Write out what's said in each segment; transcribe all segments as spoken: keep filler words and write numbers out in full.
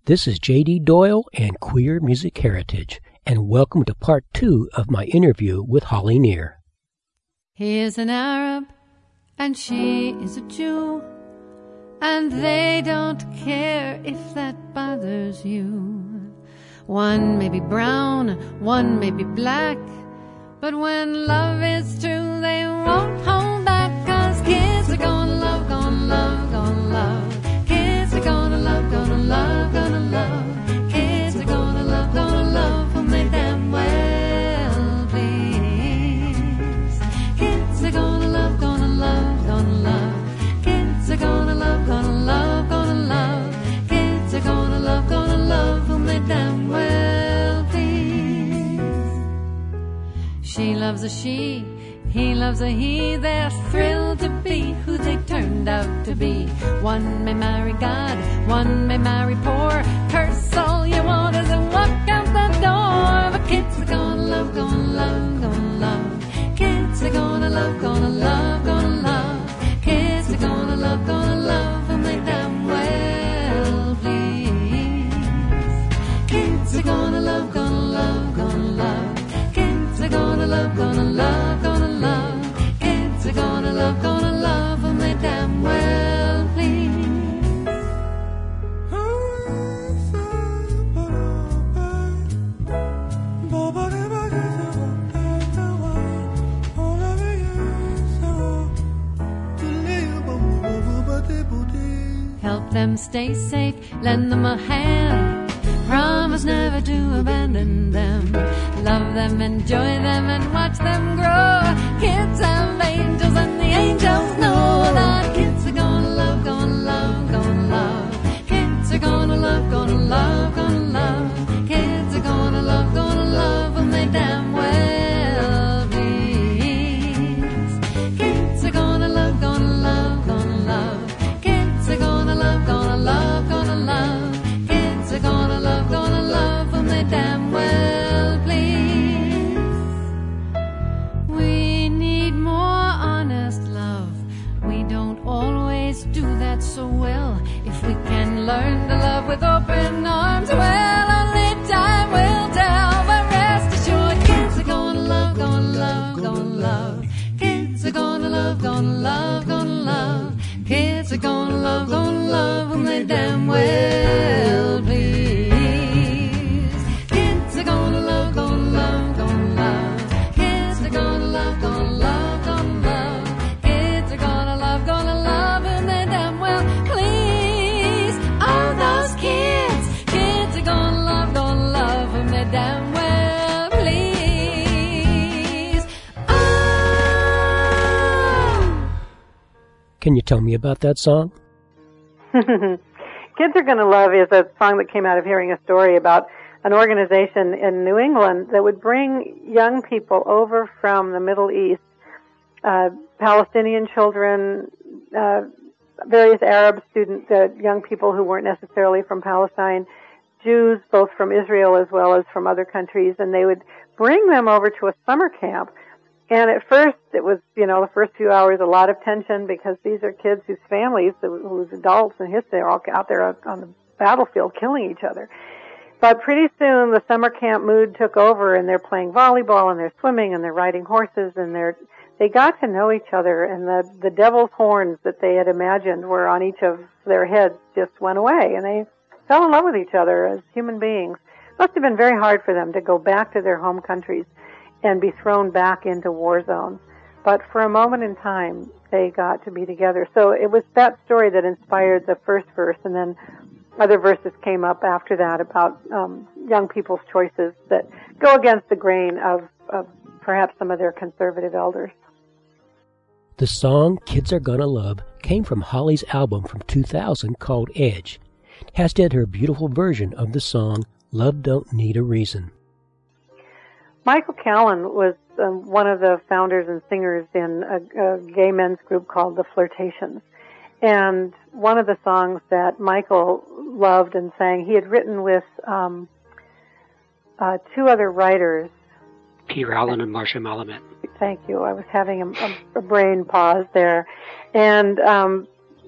This is J D Doyle and Queer Music Heritage, and welcome to part two of my interview with Holly Near. He is an Arab and she is a Jew, and they don't care if that bothers you. One may be brown, one may be black, but when love is true, they won't hold back, 'cause kids are gonna love, gonna love, gonna love. Kids are gonna love, gonna love, gonna love. Kids are gonna love, gonna love whom they damn well please. Kids are gonna love, gonna love, gonna love. Kids are gonna love, gonna love, gonna love. Kids are gonna love, gonna love whom they damn well please. She loves a she, he loves a he. They're thrilled to be who they turned out to be. One may marry God, one may marry poor. Curse all you want as they walk out the door. But kids are gonna love, gonna love, gonna love. Kids are gonna love, gonna love, gonna love. Kids are gonna love, gonna love whom they damn well please. Kids are gonna love, gonna love, gonna love. Kids are gonna love, gonna love, gonna love. Kids are gonna love, gonna love whom they damn well please. Help them stay safe, lend them a hand. Promise never to abandon them. Love them, enjoy them, and watch them grow. Kids have angels, and the angels know that kids are gonna love, gonna love, gonna love. Kids are gonna love, gonna love, gonna love. Kids are gonna love, gonna love whom they damn well please. Kids are gonna love, gonna love, gonna love. Kids are gonna love, gonna love, gonna love. Kids are gonna love, gonna love whom they damn well please. We need more honest love. We don't always do that so well. If we can learn to love with open arms, well, only time will tell. But rest assured, kids are gonna love, gonna love, gonna love. Kids are gonna love, gonna love, gonna love. Kids are gonna love, gonna love whom they damn well please. Kids are gonna love, gonna love, gonna love. Kids are gonna love, gonna love, gonna love. Kids are gonna love, gonna love whom they damn well please. Oh, those kids, kids are gonna love, gonna love whom they damn well please. Oh. Can you tell me about that song? Kids Are Gonna Love is a song that came out of hearing a story about an organization in New England that would bring young people over from the Middle East, uh, Palestinian children, uh, various Arab students, uh, young people who weren't necessarily from Palestine, Jews both from Israel as well as from other countries, and they would bring them over to a summer camp. And at first, it was, you know, the first few hours, a lot of tension, because these are kids whose families, whose adults and history, they're all out there on the battlefield killing each other. But pretty soon, the summer camp mood took over, and they're playing volleyball, and they're swimming, and they're riding horses, and they're, they got to know each other, and the, the devil's horns that they had imagined were on each of their heads just went away, and they fell in love with each other as human beings. It must have been very hard for them to go back to their home countries and be thrown back into war zones. But for a moment in time, they got to be together. So it was that story that inspired the first verse, and then other verses came up after that about um, young people's choices that go against the grain of, of perhaps some of their conservative elders. The song Kids Are Gonna Love came from Holly's album from two thousand called Edge. Has did her beautiful version of the song Love Don't Need a Reason. Michael Callan was um, one of the founders and singers in a, a gay men's group called The Flirtations. And one of the songs that Michael loved and sang, he had written with um, uh, two other writers. Peter Allen and Marcia Malamet. Thank you. I was having a, a, a brain pause there. And um,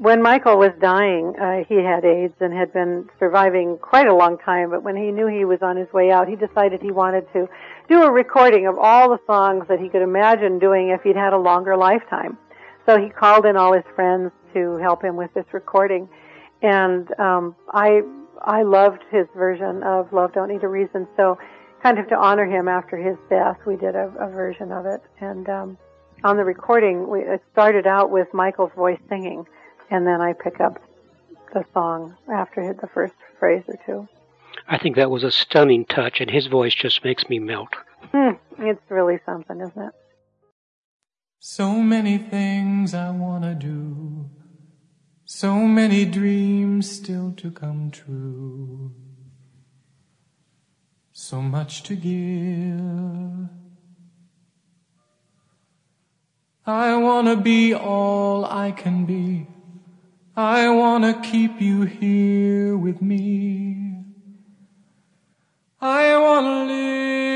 when Michael was dying, uh, he had AIDS and had been surviving quite a long time, but when he knew he was on his way out, he decided he wanted to do a recording of all the songs that he could imagine doing if he'd had a longer lifetime. So he called in all his friends to help him with this recording. And um, I I loved his version of Love Don't Need a Reason, so kind of to honor him after his death, we did a, a version of it. And um, on the recording, we, it started out with Michael's voice singing, and then I pick up the song after the first phrase or two. I think that was a stunning touch, and his voice just makes me melt. Mm, it's really something, isn't it? So many things I want to do, so many dreams still to come true, so much to give. I want to be all I can be, I want to keep you here with me, I want to live.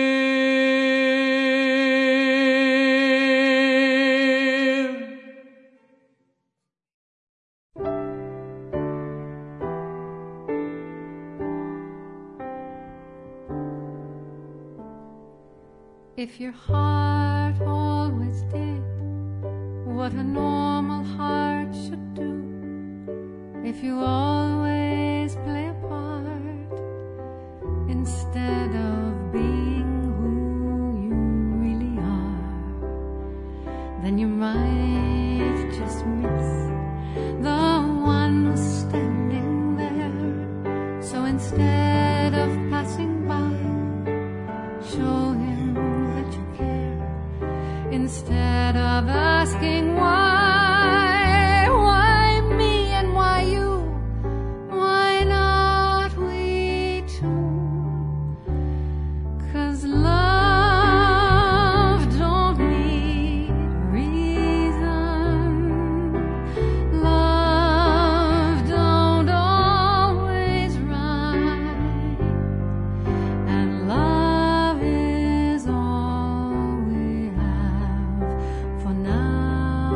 If your heart always did what a normal heart should do, if you always play a part instead of being who you really are, then you might just miss the one who's standing there. So instead of passing by, show him that you care, instead of asking why, why me and why you, why not we two? 'Cause love don't need reason, love don't always rhyme, and love is all we have for now.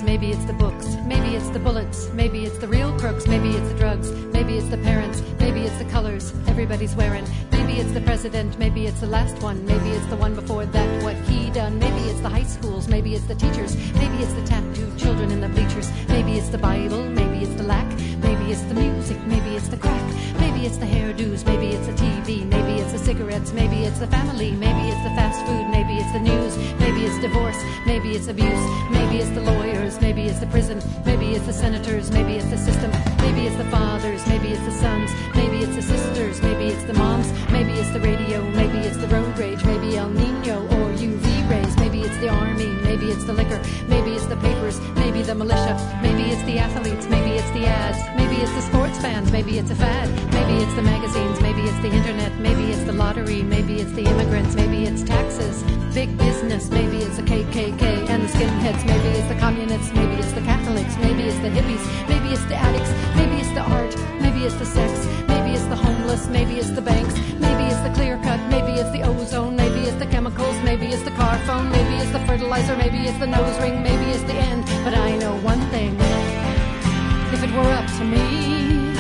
maybe it's the books, maybe it's the bullets, maybe it's the real crooks, maybe it's the drugs, maybe it's the parents, maybe it's the colors everybody's wearing, maybe it's the president, maybe it's the last one, maybe it's the one before that, what he done, maybe it's the high schools, maybe it's the teachers, maybe it's the tattooed children in the bleachers, maybe it's the Bible, maybe it's the lack, maybe it's the music, maybe it's the crack, maybe it's the hairdos, maybe it's the T V, maybe it's the cigarettes, maybe it's the family, maybe it's the fast food, maybe it's the news, maybe it's divorce, maybe it's abuse, maybe it's the lawyers, maybe it's the prison, maybe it's the senators, maybe it's the system, maybe it's the fathers, maybe it's the sons, maybe it's the sisters, maybe it's the moms, maybe it's the radio, maybe it's the road rage, maybe El Nino or U V rays, maybe it's the army, maybe it's the liquor, maybe it's the papers, maybe the militia, maybe it's the athletes, maybe it's the ads, maybe it's the sports fans, maybe it's a fad, maybe it's the magazines, maybe it's the internet, maybe it's the lottery, maybe it's the immigrants, maybe it's taxes, big business, maybe it's the K K K and the skinheads, maybe it's the communists, maybe it's the Catholics, maybe it's the hippies, maybe it's the addicts, maybe it's the art, maybe it's the sex, maybe it's the homeless, maybe it's the banks, maybe it's the clear cut, maybe it's the ozone, maybe it's the chemicals, maybe it's the car phone, maybe it's the fertilizer, maybe it's the nose ring, maybe it's the end, but I know one thing, if it were up to me,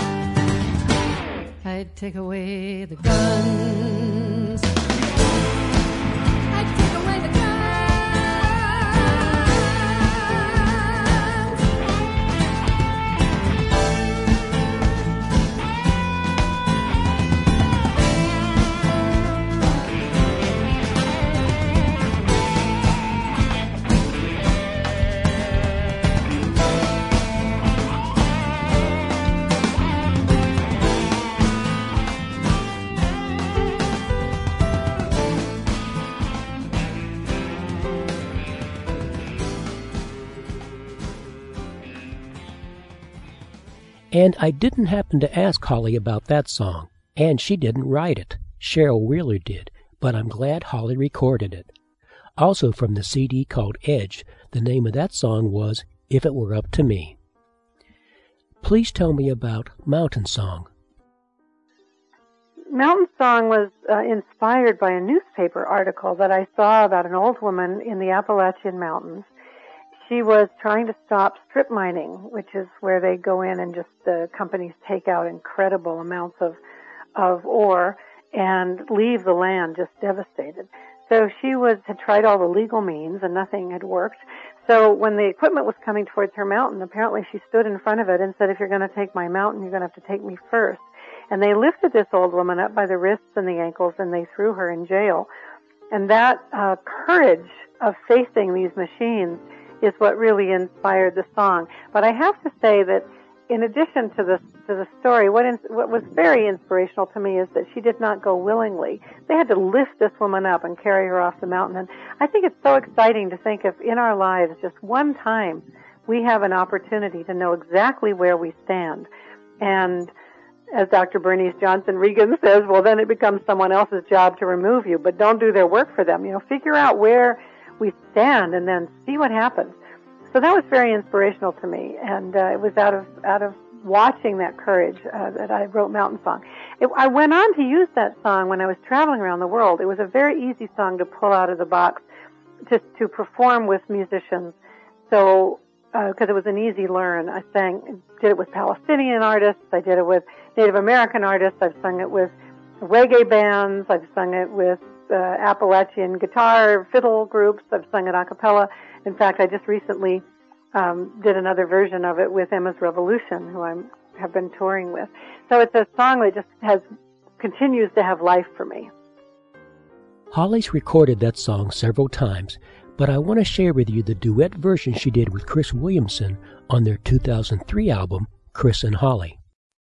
I'd take away the guns. I'd take away the guns. And I didn't happen to ask Holly about that song, and she didn't write it. Cheryl Wheeler did, but I'm glad Holly recorded it. Also from the C D called Edge, the name of that song was If It Were Up to Me. Please tell me about Mountain Song. Mountain Song was uh, inspired by a newspaper article that I saw about an old woman in the Appalachian Mountains. She was trying to stop strip mining, which is where they go in and just the uh, companies take out incredible amounts of of ore and leave the land just devastated. So she was had tried all the legal means and nothing had worked. So when the equipment was coming towards her mountain, apparently she stood in front of it and said, "If you're going to take my mountain, you're going to have to take me first." And they lifted this old woman up by the wrists and the ankles and they threw her in jail. And that uh, courage of facing these machines is what really inspired the song. But I have to say that in addition to the to the story, what in, what was very inspirational to me is that she did not go willingly. They had to lift this woman up and carry her off the mountain. And I think it's so exciting to think if in our lives just one time we have an opportunity to know exactly where we stand. And as Doctor Bernice Johnson Regan says, well, then it becomes someone else's job to remove you, but don't do their work for them. You know, figure out where we stand and then see what happens. So that was very inspirational to me, and uh, it was out of out of watching that courage uh, that I wrote Mountain Song. It, I went on to use that song when I was traveling around the world. It was a very easy song to pull out of the box to to perform with musicians. So because uh, it was an easy learn, I sang did it with Palestinian artists. I did it with Native American artists. I've sung it with reggae bands. I've sung it with uh, Appalachian guitar fiddle groups. I've sung it a cappella. In fact, I just recently um, did another version of it with Emma's Revolution, who I have been touring with. So it's a song that just has continues to have life for me. Holly's recorded that song several times, but I want to share with you the duet version she did with Chris Williamson on their two thousand three album, Chris and Holly.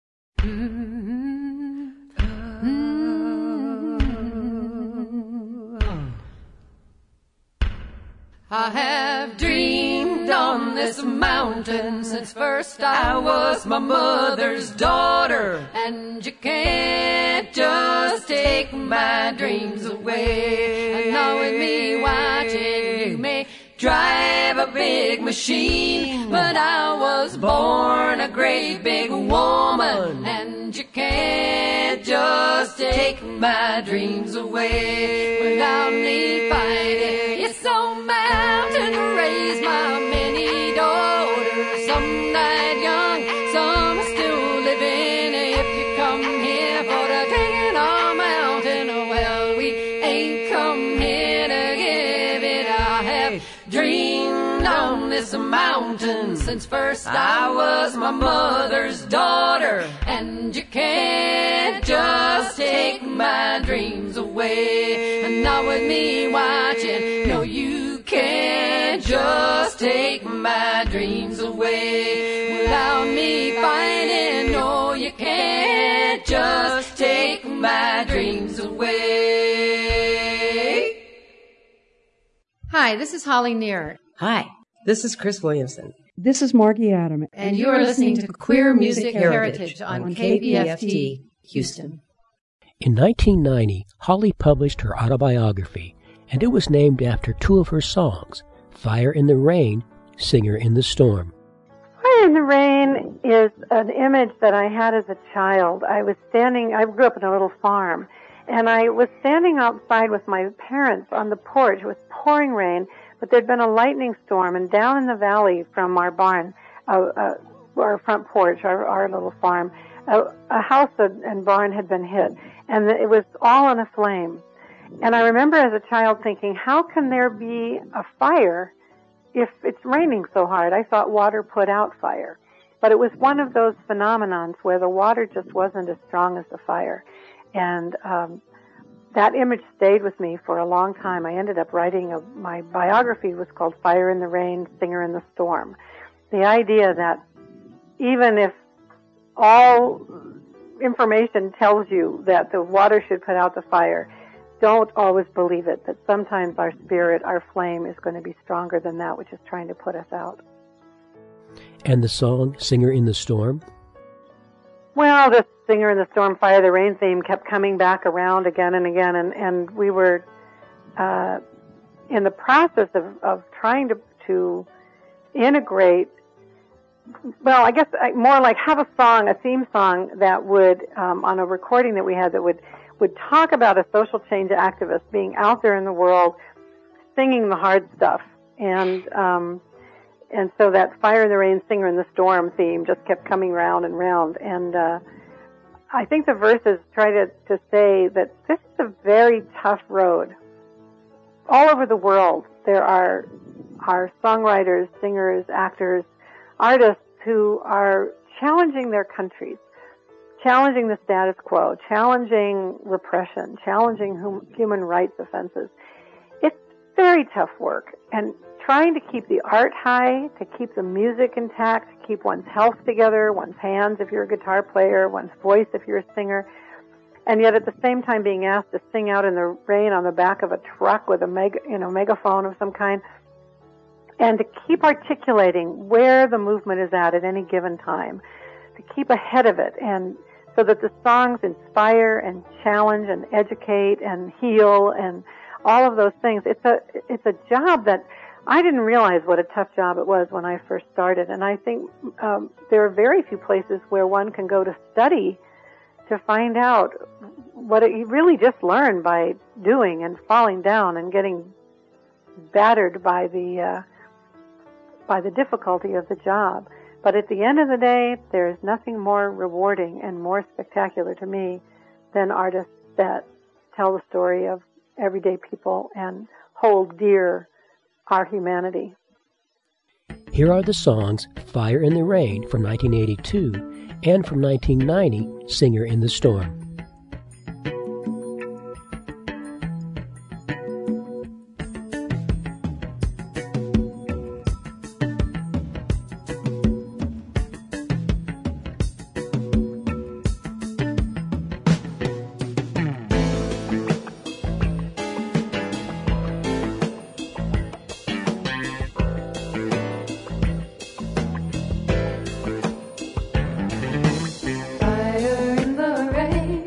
I have dreamed on this mountain since first I was my mother's daughter, and you can't just take my dreams away. I know with me watching you may drive a big machine, but I was born a great big woman, and you can't just take my dreams away without me fighting. It's so mountain to raise my many dreamed on this mountain since first I was my mother's daughter. And you can't just take my dreams away, and not with me watching. No, you can't just take my dreams away without me fighting. No, you can't just take my dreams away. Hi, this is Holly Near. Hi, this is Chris Williamson. This is Margie Adam. And you are listening to Queer Music Heritage on K P F T, Houston. In nineteen ninety, Holly published her autobiography, and it was named after two of her songs, Fire in the Rain, Singer in the Storm. Fire in the Rain is an image that I had as a child. I was standing, I grew up in a little farm, and I was standing outside with my parents on the porch. It was pouring rain, but there'd been a lightning storm, and down in the valley from our barn, uh, uh, our front porch, our, our little farm, a, a house and barn had been hit, and it was all in a flame. And I remember as a child thinking, how can there be a fire if it's raining so hard? I thought water put out fire. But it was one of those phenomenons where the water just wasn't as strong as the fire. And um, that image stayed with me for a long time. I ended up writing, a, my biography was called Fire in the Rain, Singer in the Storm. The idea that even if all information tells you that the water should put out the fire, don't always believe it, that sometimes our spirit, our flame, is going to be stronger than that which is trying to put us out. And the song, Singer in the Storm? Well, the Singer in the Storm, Fire the Rain theme kept coming back around again and again, and, and we were uh, in the process of, of trying to, to integrate, well, I guess more like have a song, a theme song that would, um, on a recording that we had, that would would talk about a social change activist being out there in the world, singing the hard stuff. And um, and so that Fire in the Rain, Singer in the Storm theme just kept coming round and round. And uh, I think the verses try to, to say that this is a very tough road. All over the world, there are, are songwriters, singers, actors, artists who are challenging their countries, challenging the status quo, challenging repression, challenging hum- human rights offenses. It's very tough work, and trying to keep the art high, to keep the music intact, to keep one's health together, one's hands if you're a guitar player, one's voice if you're a singer, and yet at the same time being asked to sing out in the rain on the back of a truck with a meg- you know, megaphone of some kind, and to keep articulating where the movement is at at any given time, to keep ahead of it, and so that the songs inspire and challenge and educate and heal and all of those things. It's a it's a job that I didn't realize what a tough job it was when I first started. And I think um, there are very few places where one can go to study to find out what it, you really just learn by doing and falling down and getting battered by the uh, by the difficulty of the job. But at the end of the day, there is nothing more rewarding and more spectacular to me than artists that tell the story of everyday people and hold dear our humanity. Here are the songs Fire in the Rain from nineteen eighty-two and from nineteen ninety, Singer in the Storm. Fire in the rain,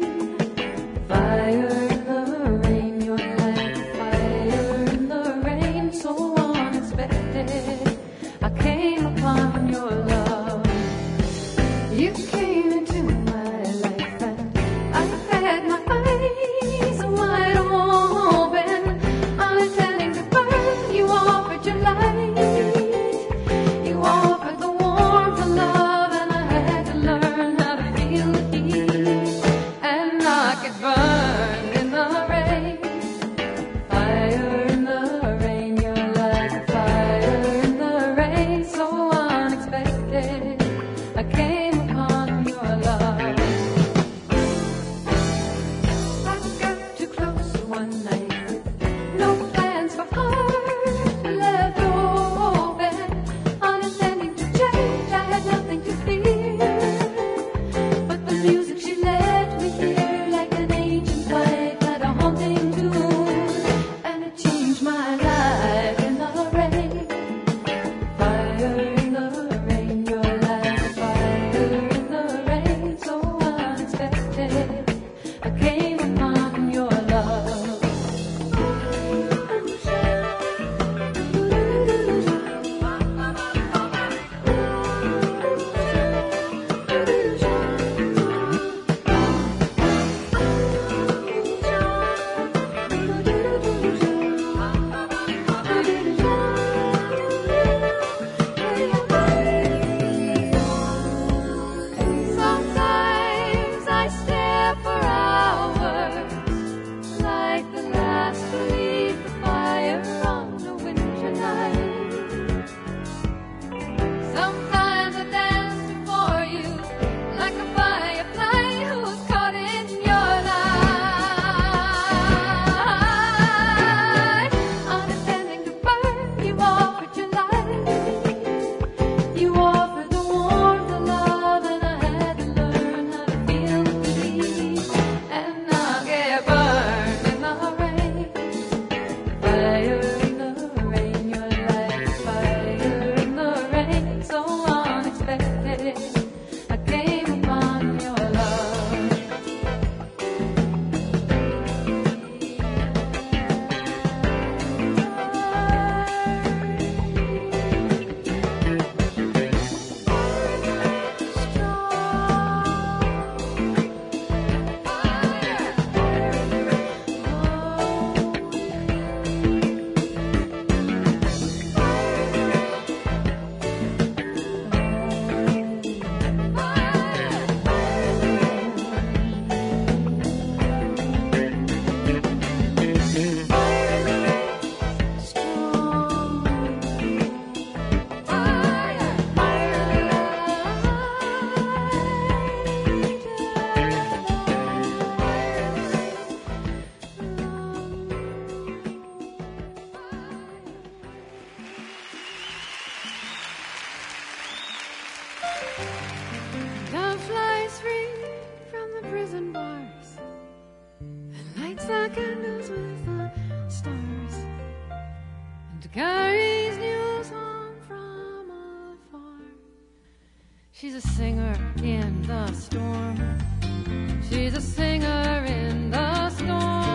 She carries news home from afar. She's a singer in the storm. She's a singer in the storm.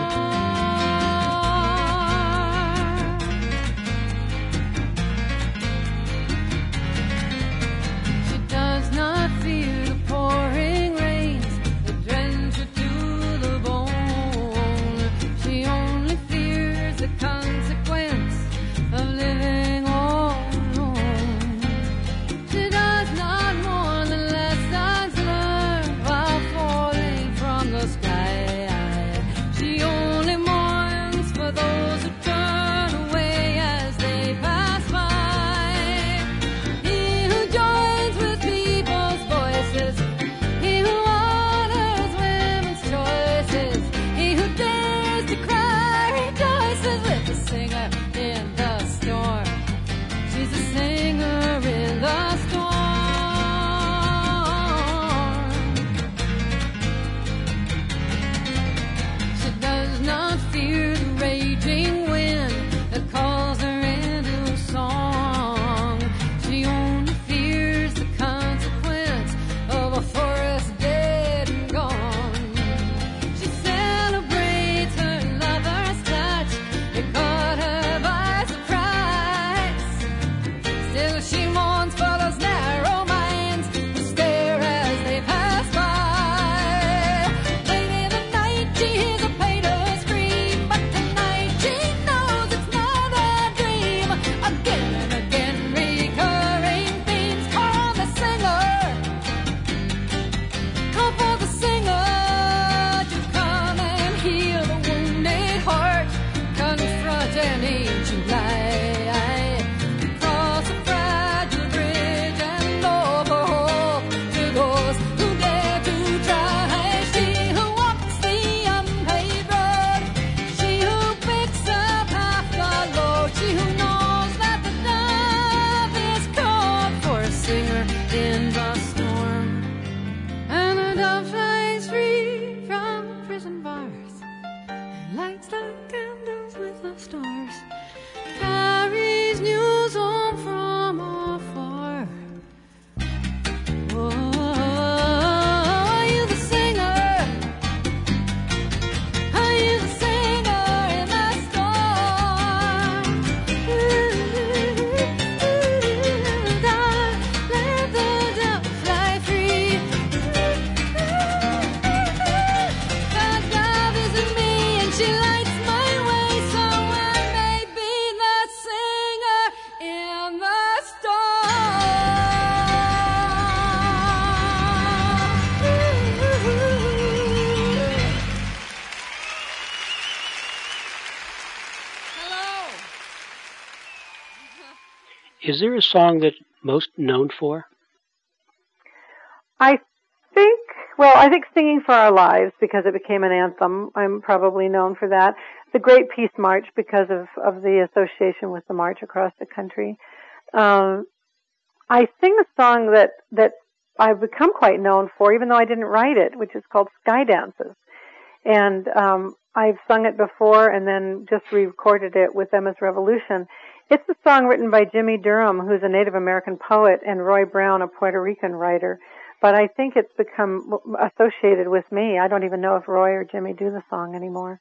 She does not fear the pouring rains that drench her to the bone. She only fears the consequence of living all alone. She does not mourn the lessons learned while falling from the sky. She only mourns for those who turn away as they pass by. He who joins with people's voices, he who honors women's choices, he who dares to cry rejoices with the singer in the storm. She's a singer in the storm. She does not fear the raging wind that calls her into song. She only fears the consequence of a forest dead and gone. She celebrates her lover's touch. It caught her by surprise. Still she mourns for those narrow minds who stare as they pass by. Late in the night she hears a painter scream, but tonight she knows it's not a dream. Again and again recurring themes call the singer, call for the singer to come and heal the wounded heart, confront an ancient lie, cross a fragile bridge and offer hope to those who dare to try. She who walks the unpaved road, she who picks up half the load, she who knows that the dove is called for a singer in the storm. And the dove flies free from prison bars, lights the candles with the stars, carries news home from afar. Oh, are you the singer? Are you the singer in the storm? Let the dove fly free. The dove is in me and she lights my way, so I may be the singer in the storm. Hello. Is there a song that most known for? I think, well, I think Singing for Our Lives, because it became an anthem. I'm probably known for that. The Great Peace March, because of, of the association with the march across the country. Um, I sing a song that, that I've become quite known for, even though I didn't write it, which is called Sky Dances. And um, I've sung it before and then just re-recorded it with Emma's Revolution. It's a song written by Jimmy Durham, who's a Native American poet, and Roy Brown, a Puerto Rican writer. But I think it's become associated with me. I don't even know if Roy or Jimmy do the song anymore.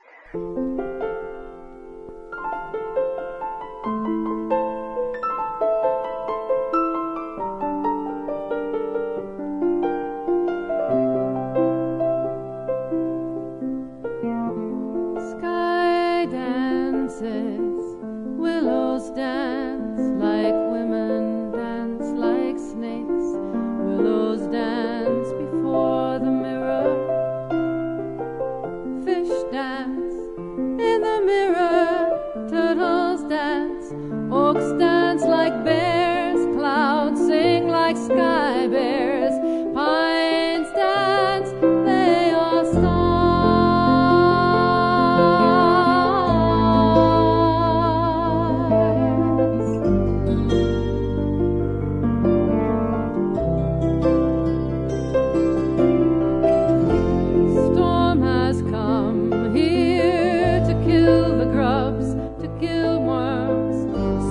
Sky dances, willows dance like women, dance like snakes. Willows dance before the mirror, fish dance in the mirror, turtles dance, oaks dance like bears, clouds sing like sky bears, pines dance, they are stars. Storm has come here to kill the grubs, to kill worms.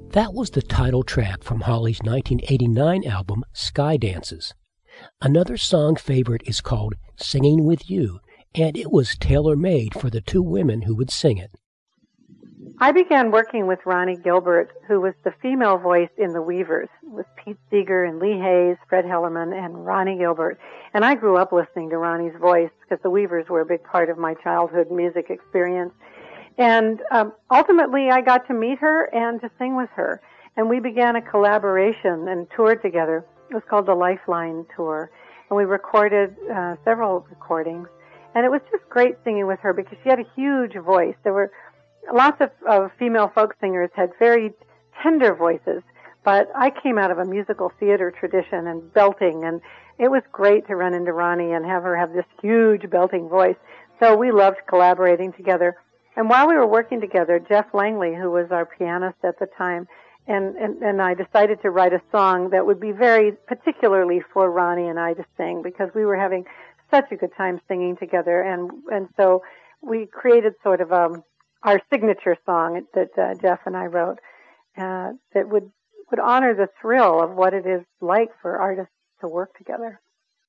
That was the title track from Holly's nineteen eighty-nine album, Sky Dances. Another song favorite is called Singing With You, and it was tailor-made for the two women who would sing it. I began working with Ronnie Gilbert, who was the female voice in The Weavers, with Pete Seeger and Lee Hayes, Fred Hellerman, and Ronnie Gilbert. And I grew up listening to Ronnie's voice because The Weavers were a big part of my childhood music experience. And um, ultimately, I got to meet her and to sing with her. And we began a collaboration and toured together. It was called the Lifeline Tour. And we recorded uh, several recordings. And it was just great singing with her because she had a huge voice. There were lots of, of female folk singers had very tender voices, but I came out of a musical theater tradition and belting, and it was great to run into Ronnie and have her have this huge belting voice. So we loved collaborating together. And while we were working together, Jeff Langley, who was our pianist at the time, and, and, and I decided to write a song that would be very particularly for Ronnie and I to sing because we were having such a good time singing together. And, and so we created sort of a our signature song that uh, Jeff and I wrote uh, that would, would honor the thrill of what it is like for artists to work together.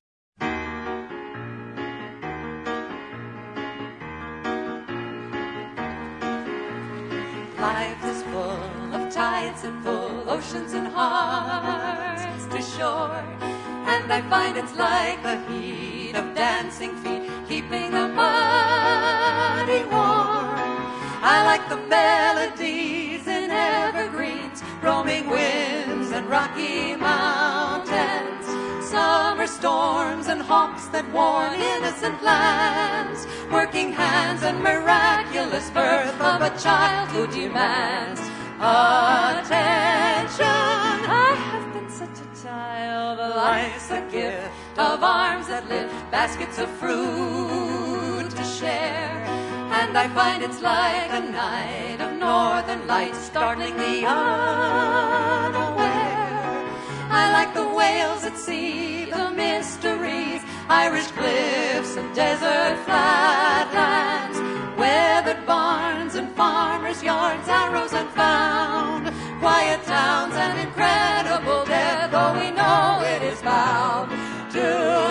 Life is full of tides and full oceans and hearts to shore, and I find it's like the heat of dancing feet keeping the body warm. I like the melodies in evergreens, roaming winds and rocky mountains, summer storms and hawks that warn innocent lands, working hands and miraculous birth of a child who demands attention. I have been such a child, life's a gift of arms that lift baskets of fruit to share. And I find it's like a night of northern lights startling the unaware. I like the whales at sea, the mysteries, Irish cliffs and desert flatlands, weathered barns and farmers' yards, arrows unfound, quiet towns and incredible death, though we know it is bound to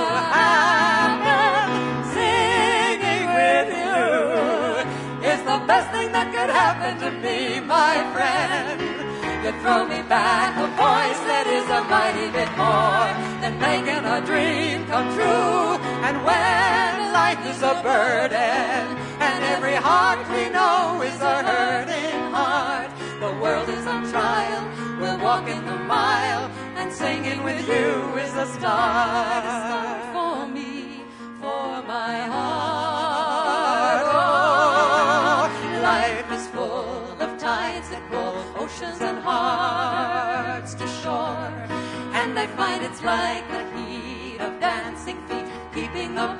happen. Singing with you is the best thing that could happen to me, my friend. You throw me back a voice that is a mighty bit more than making a dream come true. And when life is a burden and every heart we know is a hurting heart, the world is on trial, we're walking the mile, and singing with you is a start. A start for me, for my heart. Oh, life is full of tides that roll, oceans and hearts to shore, and I find it's like the heat of dancing feet keeping the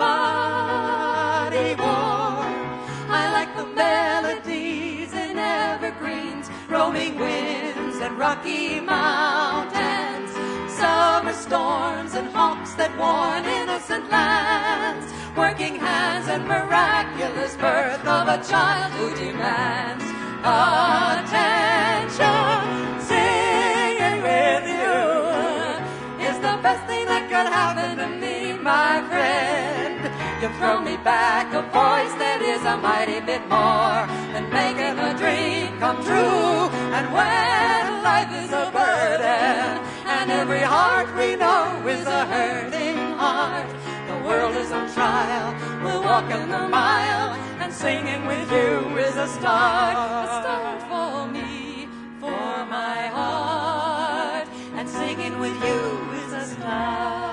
body warm. I like the melodies in evergreens, roaming winds and rocky mountains, summer storms and hawks that warn innocent lands, working hands and miraculous birth of a child who demands attention. Singing with you is the best thing that could happen to me, my friend. You throw me back a voice that is a mighty bit more than making a dream come true. And when life is a burden and every heart we know is a hurting heart, the world is on trial, we're walking the mile, and singing with you is a start. A start for me, for my heart, and singing with you is a start.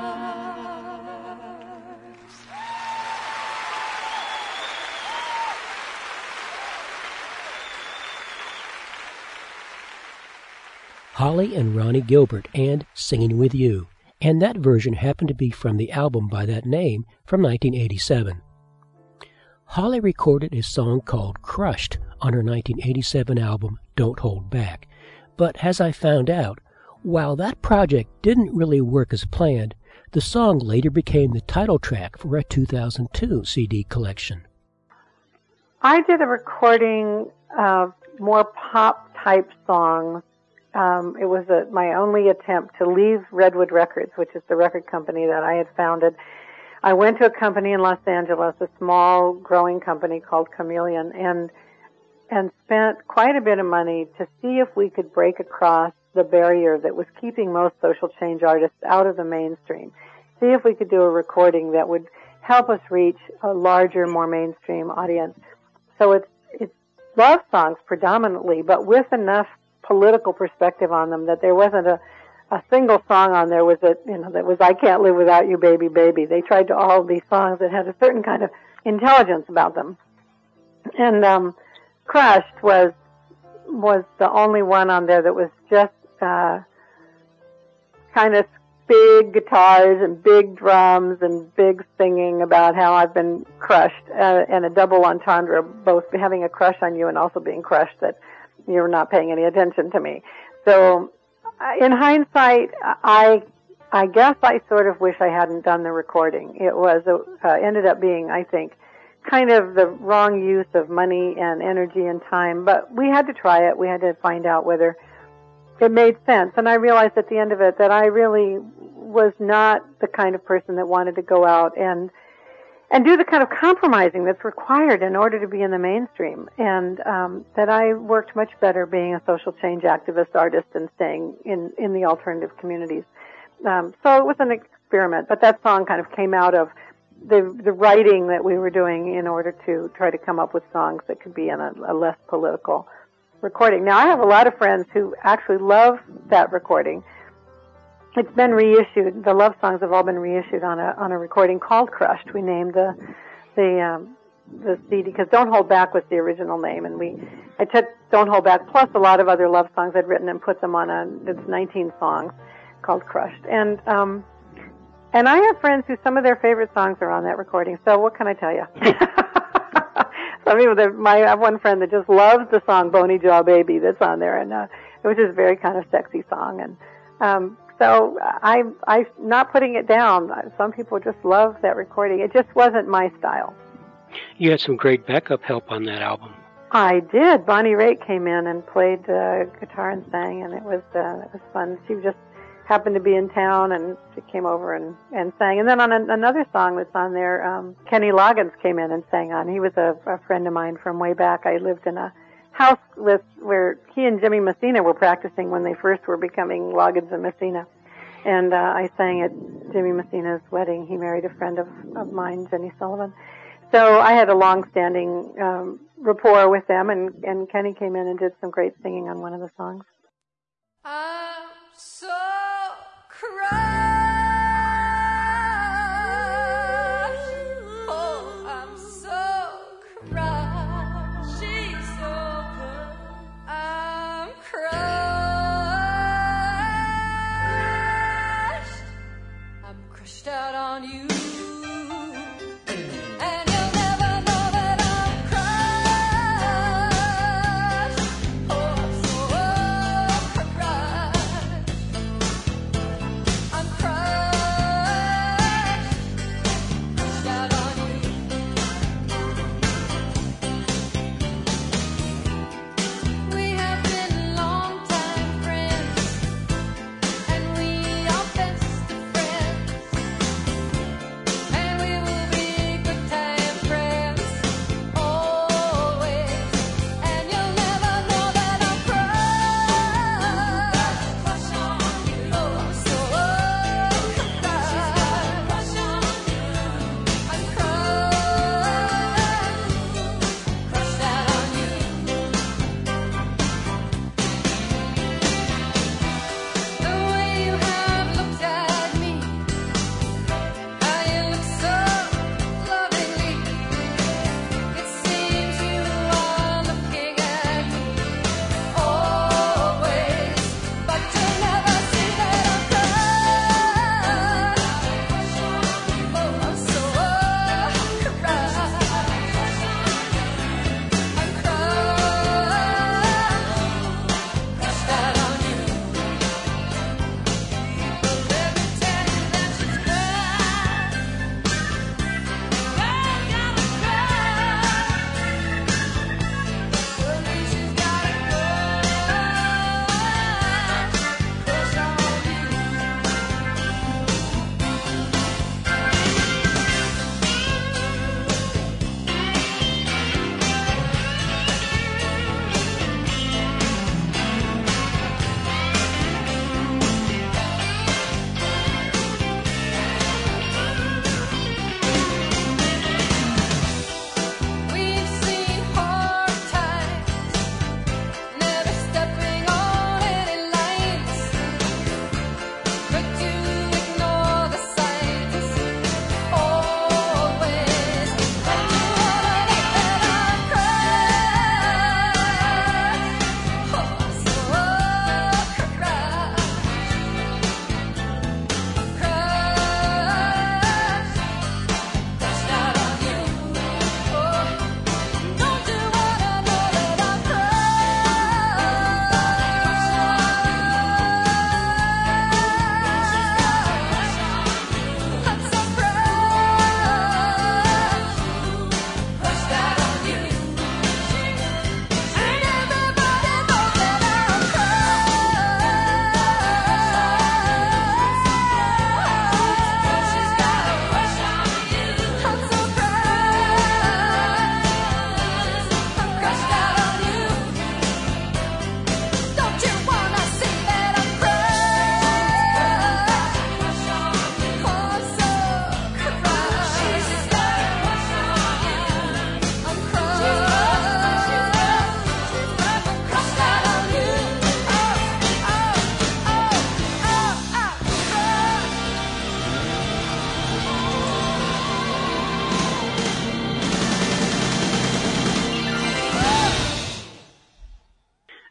Holly and Ronnie Gilbert and Singing With You, and that version happened to be from the album by that name from nineteen eighty-seven. Holly recorded a song called Crushed on her nineteen eighty-seven album Don't Hold Back, but as I found out, while that project didn't really work as planned, the song later became the title track for a two thousand two C D collection. I did a recording of more pop-type songs um, it was a, my only attempt to leave Redwood Records, which is the record company that I had founded. I went to a company in Los Angeles, a small growing company called Chameleon, and and spent quite a bit of money to see if we could break across the barrier that was keeping most social change artists out of the mainstream. See if we could do a recording that would help us reach a larger, more mainstream audience. So it's it's love songs predominantly, but with enough political perspective on them that there wasn't a a single song on there was that, you know, that was I Can't Live Without You, Baby, Baby. They tried to all be songs that had a certain kind of intelligence about them. And um, Crushed was was the only one on there that was just uh, kind of big guitars and big drums and big singing about how I've been crushed, uh, and a double entendre, both having a crush on you and also being crushed that you're not paying any attention to me. So in hindsight, I I guess I sort of wish I hadn't done the recording. It was uh, ended up being, I think, kind of the wrong use of money and energy and time. But we had to try it. We had to find out whether it made sense. And I realized at the end of it that I really was not the kind of person that wanted to go out and and do the kind of compromising that's required in order to be in the mainstream, and um, that I worked much better being a social change activist artist and staying in, in the alternative communities. Um, so it was an experiment, but that song kind of came out of the the writing that we were doing in order to try to come up with songs that could be in a, a less political recording. Now, I have a lot of friends who actually love that recording. It's been reissued. The love songs have all been reissued on a on a recording called Crushed. We named the the um, the C D because Don't Hold Back was the original name, and we I took Don't Hold Back plus a lot of other love songs I'd written and put them on a it's nineteen songs called Crushed. And um and I have friends who some of their favorite songs are on that recording. So what can I tell you? Some people, that my I have one friend that just loves the song Boney Jaw Baby that's on there, and uh, it was just a very kind of sexy song. And um So I, I'm not putting it down. Some people just love that recording. It just wasn't my style. You had some great backup help on that album. I did. Bonnie Raitt came in and played uh, guitar and sang, and it was uh, it was fun. She just happened to be in town, and she came over and, and sang. And then on an, another song that's on there, um, Kenny Loggins came in and sang on. He was a, a friend of mine from way back. I lived in a house with where he and Jimmy Messina were practicing when they first were becoming Loggins and Messina. And uh, I sang at Jimmy Messina's wedding. He married a friend of, of mine, Jenny Sullivan. So I had a long-standing um, rapport with them, and, and Kenny came in and did some great singing on one of the songs. I'm so crushed. Oh, I'm so crushed. She's so good. I'm crushed. I'm crushed out on you. Crushed.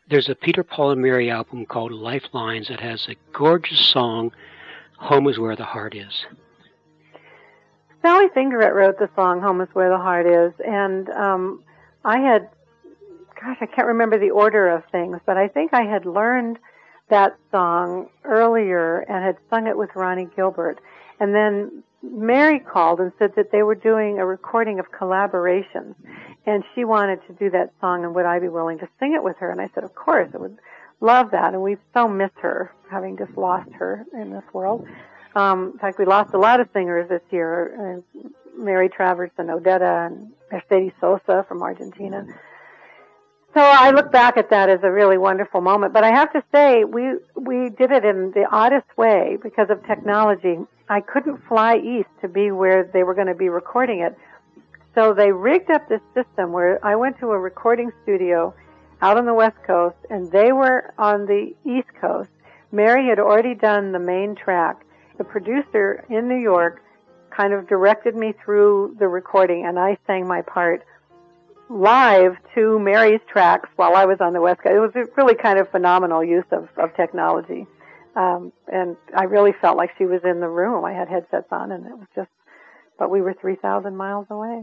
There's a Peter, Paul, and Mary album called Lifelines that has a gorgeous song, Home is Where the Heart Is. Sally Fingerette wrote the song Home is Where the Heart Is, and um, I had, gosh, I can't remember the order of things, but I think I had learned that song earlier and had sung it with Ronnie Gilbert. And then Mary called and said that they were doing a recording of collaborations, and she wanted to do that song, and would I be willing to sing it with her? And I said, of course, I would love that, and we so miss her, having just lost her in this world. Um, in fact, we lost a lot of singers this year, uh, Mary Travers and Odetta and Mercedes Sosa from Argentina. So I look back at that as a really wonderful moment. But I have to say, we we did it in the oddest way because of technology. I couldn't fly east to be where they were going to be recording it. So they rigged up this system where I went to a recording studio out on the West Coast, and they were on the East Coast. Mary had already done the main track. The producer in New York kind of directed me through the recording, and I sang my part live to Mary's tracks while I was on the West Coast. It was a really kind of phenomenal use of, of technology. Um, and I really felt like she was in the room. I had headsets on, and it was just, but we were three thousand miles away.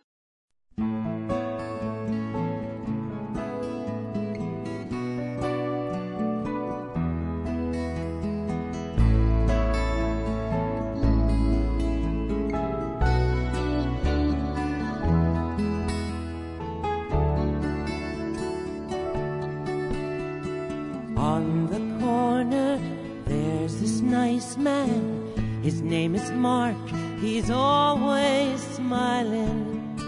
On the corner, there's this nice man. His name is Mark. He's always smiling.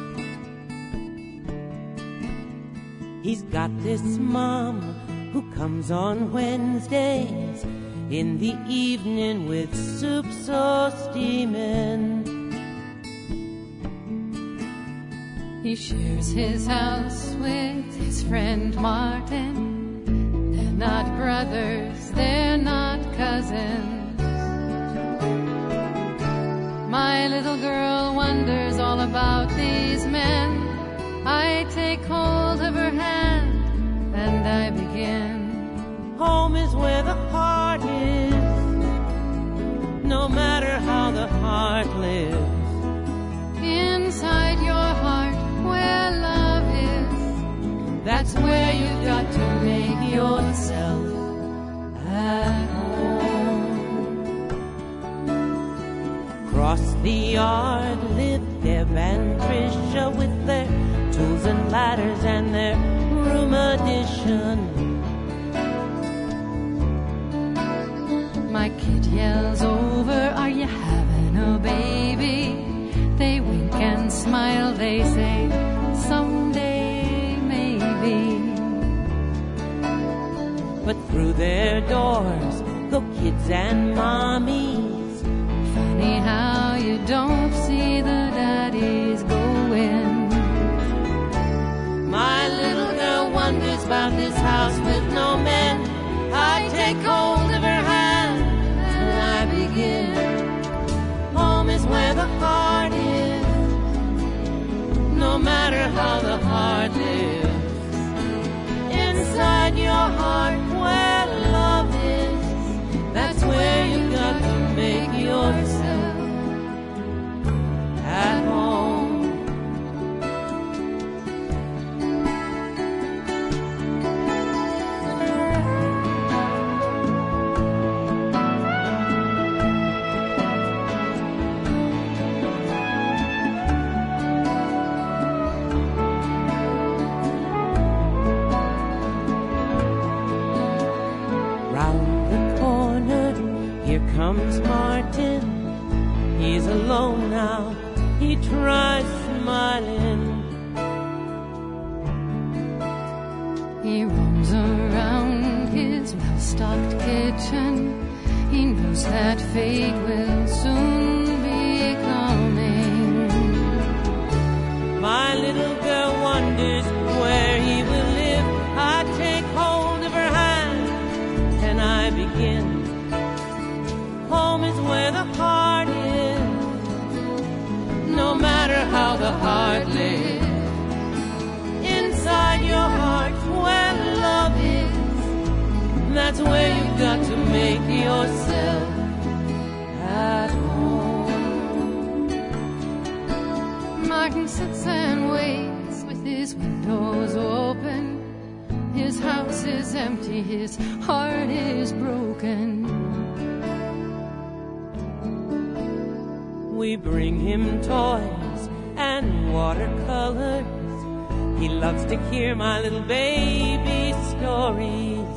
He's got this mom who comes on Wednesdays in the evening with soup so steaming. He shares his house with his friend Martin. They're not brothers, they're not cousins. My little girl wonders all about these men. I take hold of her hand and I begin. Home is where the heart is, no matter how the heart lives. Inside your heart where love is, that's where you've got to make yourself at home. Across the yard live Deb and Tricia with their tools and ladders and their room addition. My kid yells over, are you having a baby? They wink and smile, they say, someday maybe. But through their doors go kids and mommies. Funny how you don't see the daddies going. My little girl wonders about this house with no men. I take hold of her hand and I begin. Home is where the heart is, no matter how the heart lives. Inside your heart where love is, that's where you got to make yourself at home. Comes Martin, he's alone now, he tries smiling. He roams around his well-stocked kitchen. He knows that fate will soon be coming. My little girl wonders where he will live. I take hold of her hand and I begin. Home is where the heart is, no matter how the heart lives. Inside your heart where love is, got to make yourself at home. Martin sits and waits with his windows open. His house is empty, his heart is broken. We bring him toys and watercolors. He loves to hear my little baby stories.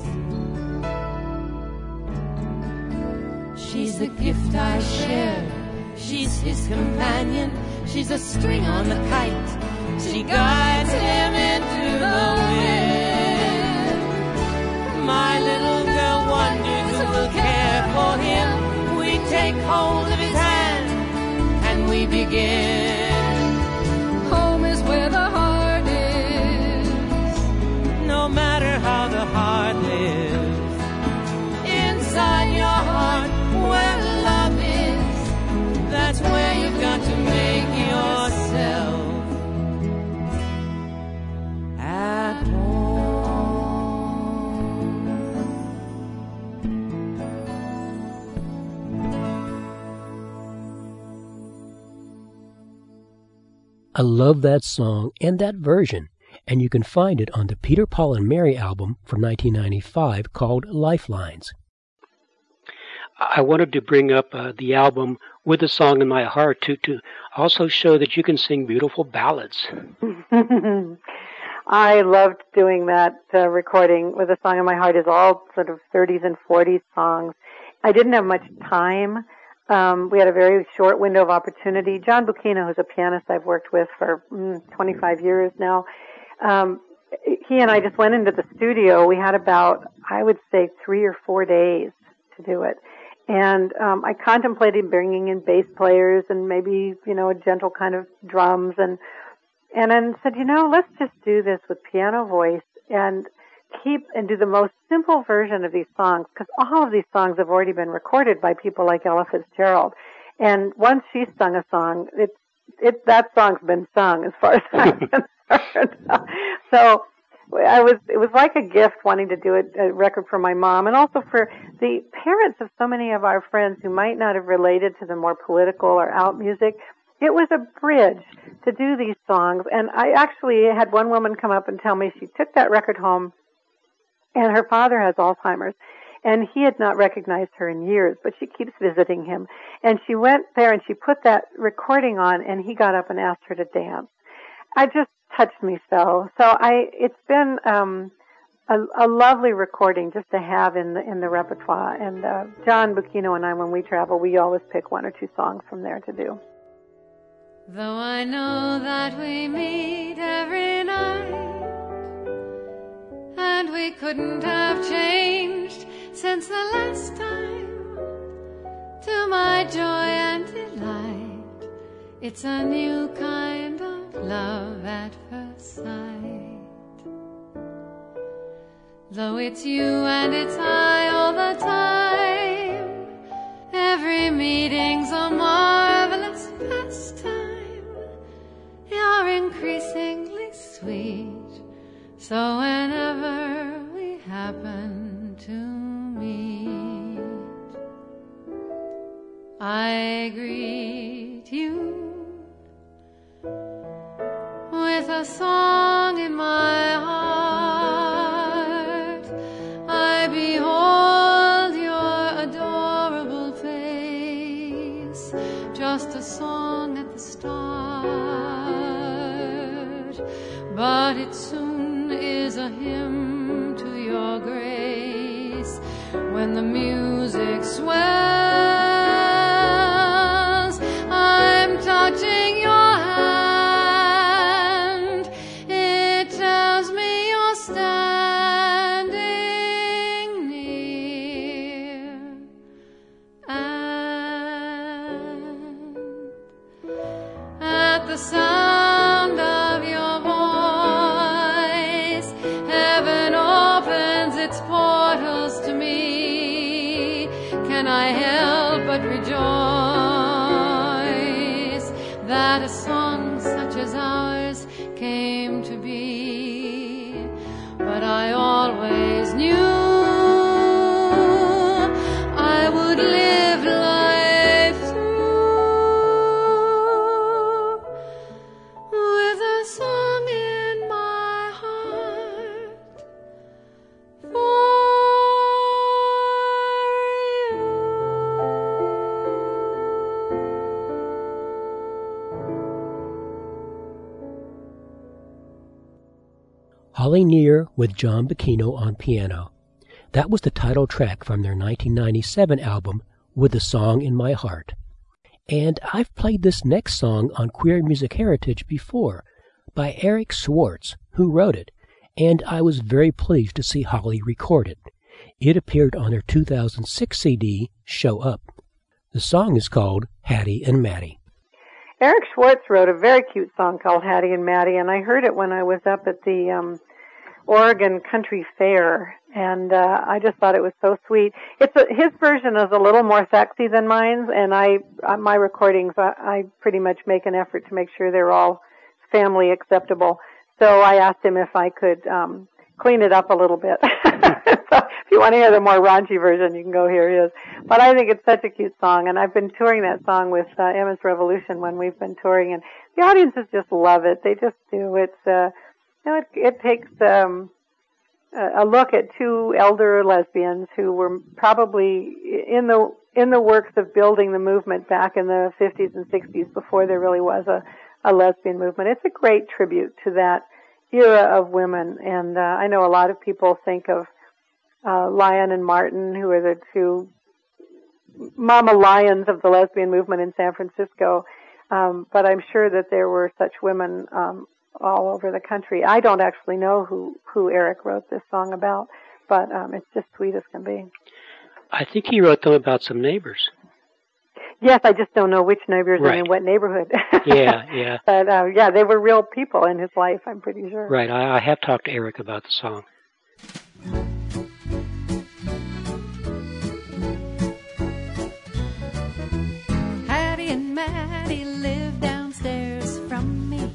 She's the gift I share. She's his companion. She's a string on the kite. She guides him into the wind. My little girl wonders who will care for him. We take hold of his hand and we begin. Home is where the heart is. No matter how the heart lives, inside your heart where love is, that's where you've got to make yourself at I love that song and that version, and you can find it on the Peter, Paul and Mary album from nineteen ninety-five called Lifelines. I wanted to bring up uh, the album With a Song in My Heart to, to also show that you can sing beautiful ballads. I loved doing that uh, recording. With a Song in My Heart is all sort of thirties and forties songs. I didn't have much time. Um, we had a very short window of opportunity. John Bucchino, who's a pianist I've worked with for mm, twenty-five years now, um, he and I just went into the studio. We had about, I would say, three or four days to do it. And um, I contemplated bringing in bass players and maybe, you know, a gentle kind of drums. And and then said, you know, let's just do this with piano voice and keep and do the most simple version of these songs, because all of these songs have already been recorded by people like Ella Fitzgerald. And once she's sung a song, it's it that song's been sung as far as I'm concerned. So I was it was like a gift wanting to do a, a record for my mom, and also for the parents of so many of our friends who might not have related to the more political or out music. It was a bridge to do these songs. And I actually had one woman come up and tell me she took that record home, and her father has Alzheimer's, and he had not recognized her in years, but she keeps visiting him. And she went there and she put that recording on, and he got up and asked her to dance. I just touched me so. So I, it's been um, a, a lovely recording just to have in the in the repertoire. And uh, John Bucchino and I, when we travel, we always pick one or two songs from there to do. Though I know that we meet every night, and we couldn't have changed since the last time, to my joy and delight, it's a new kind of love at first sight. Though it's you and it's I all the time, every meeting's a marvelous pastime. You're increasingly sweet, so whenever we happen to meet, I greet you with a song in my heart. I behold your adorable face, just a song at the start, but it soon is a hymn to your grace. When the music swells, I'm touching your hand. It tells me you're standing near, and at the sound of your voice, heaven opens its portals to me. Can I help but rejoice that a song such as ours came to be? But I always knew Holly Near with John Bacchino on piano. That was the title track from their nineteen ninety-seven album, With a Song in My Heart. And I've played this next song on Queer Music Heritage before, by Eric Schwartz, who wrote it, and I was very pleased to see Holly record it. It appeared on their two thousand six C D, Show Up. The song is called Hattie and Mattie. Eric Schwartz wrote a very cute song called Hattie and Mattie, and I heard it when I was up at the um, Oregon Country Fair, and uh, I just thought it was so sweet. It's a, his version is a little more sexy than mine, and I uh, my recordings, I, I pretty much make an effort to make sure they're all family acceptable. So I asked him if I could um, clean it up a little bit. So if you want to hear the more raunchy version, you can go hear his. But I think it's such a cute song, and I've been touring that song with uh, Emma's Revolution when we've been touring, and the audiences just love it. They just do. It's uh, you know, it, it takes um, a look at two elder lesbians who were probably in the in the works of building the movement back in the fifties and sixties before there really was a, a lesbian movement. It's a great tribute to that era of women, and uh, I know a lot of people think of uh, Lion and Martin, who are the two mama lions of the lesbian movement in San Francisco, um, but I'm sure that there were such women um, all over the country. I don't actually know who, who Eric wrote this song about, but um, it's just sweet as can be. I think he wrote them about some neighbors. Yes, I just don't know which neighbors right. and in what neighborhood. Yeah, yeah. But, uh, yeah, they were real people in his life, I'm pretty sure. Right, I, I have talked to Eric about the song. Hattie and Mattie live downstairs from me.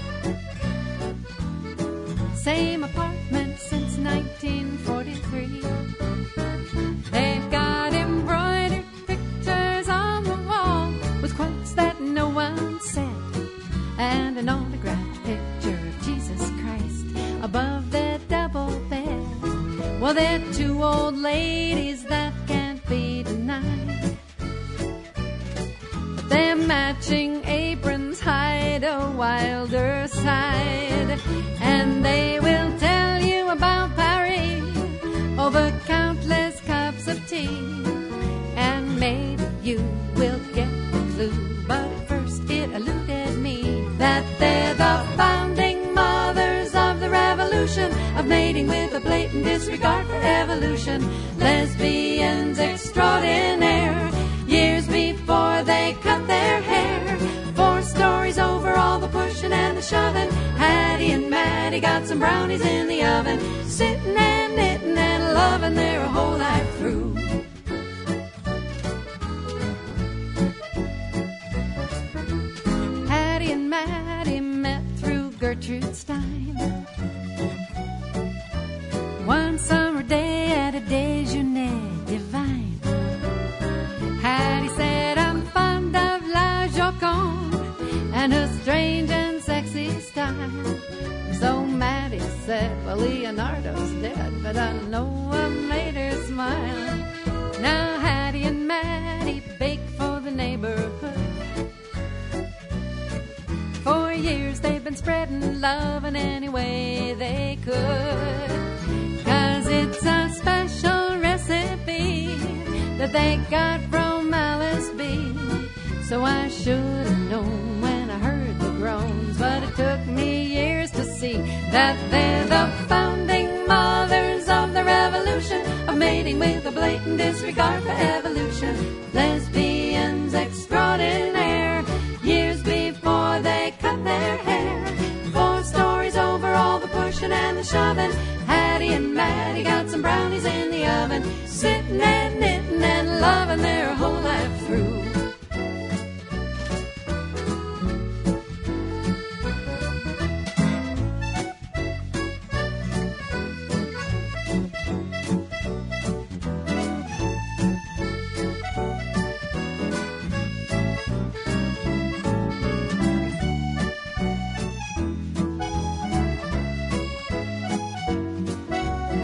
Same apartment since nineteen forty-three. They've got embroidered pictures on the wall with quotes that no one said, and an autographed picture of Jesus Christ above their double bed. Well, they're two old ladies that can't be denied, but their matching aprons hide a wilder side, and they will tell you about Paris over countless cups of tea, and maybe you will get the clue, but at first it eluded me that they're the founding mothers of the revolution of mating with a blatant disregard for evolution. Lesbians extraordinaire, years before they cut their hair. Four stories over, all the pushing and the shoving. Hattie and Mattie got some brownies in the oven, sitting and knitting and loving their whole life through. Hattie and Mattie met through Gertrude Stein one summer day at a déjeuner divine. Hattie said, I'm fond of La Joconde and her strange and sexy style. So Mattie said, well, Leonardo's dead, but I know I made her smile. Now Hattie and Mattie bake for the neighborhood. For years they've been spreading love in any way they could, 'cause it's a special recipe that they got from Alice B. So I should have known when I heard the groans, but it took me years to see that they're the founding mothers of the revolution of mating with a blatant disregard for evolution. Lesbians extraordinaire, years before they cut their hair. Four stories over, all the pushing and the shoving. Hattie and Mattie got some brownies in the oven, sitting and knitting and loving their whole life through.